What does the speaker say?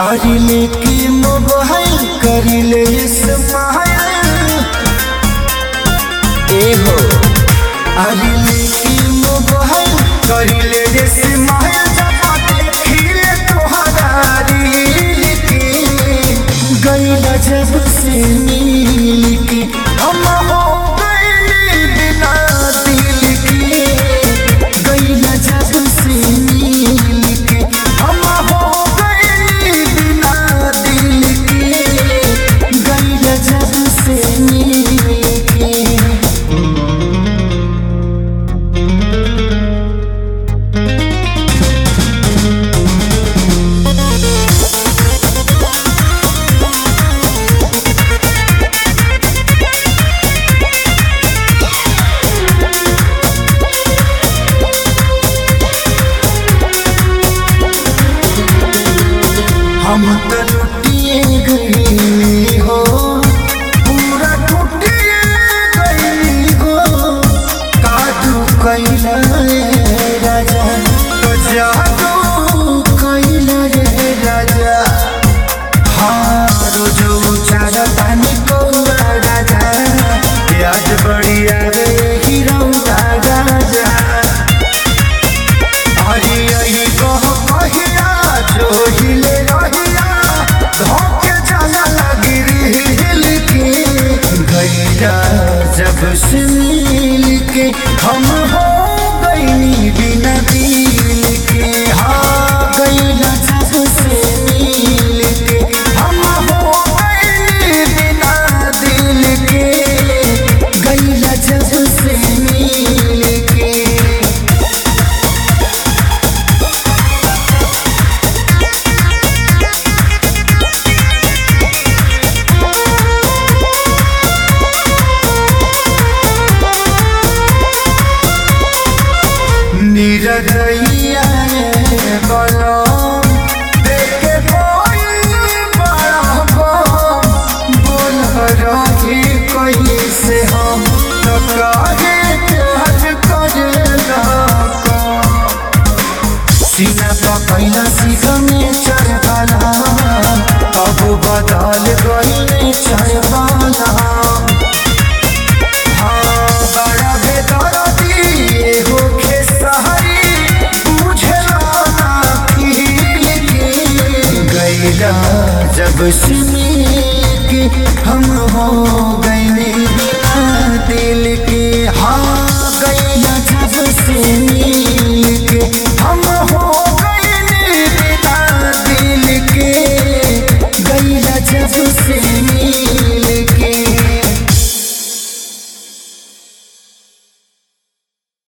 हरिले की मोबाइल करिले स्माइल एहो हरिले की मोबाइल करिले स्माइल जब देखिले तोहरा रील के गइला जब से मिल के हम हो गइली बिना दिल के गइला जब से मिल के हम हो गइली बिना दिल के गइला जब से मिल के। हम तो लुटिए गई हो पूरा टूटिए गई हो कादू कैला राजा तो जादू कैला रे राजा हाँ रोजो चारा पानी को राजा याद बड़ी आवे हीरोगा राजा अरे यही कहो कहिया जो हिले जब से मिल के हम हो गई बिना दिल के हाँ गइला जब से मिल के हम हो गई बिना दिल के गइला जब से मिल के। निरदैया बलम देखे कोई बड़ा बोल रही कैसे हम तो काहे प्यार करेला सीना पकैला सीधा में चढ़वाला अब बदल गई चढ़वाला जब से मिल के हम हो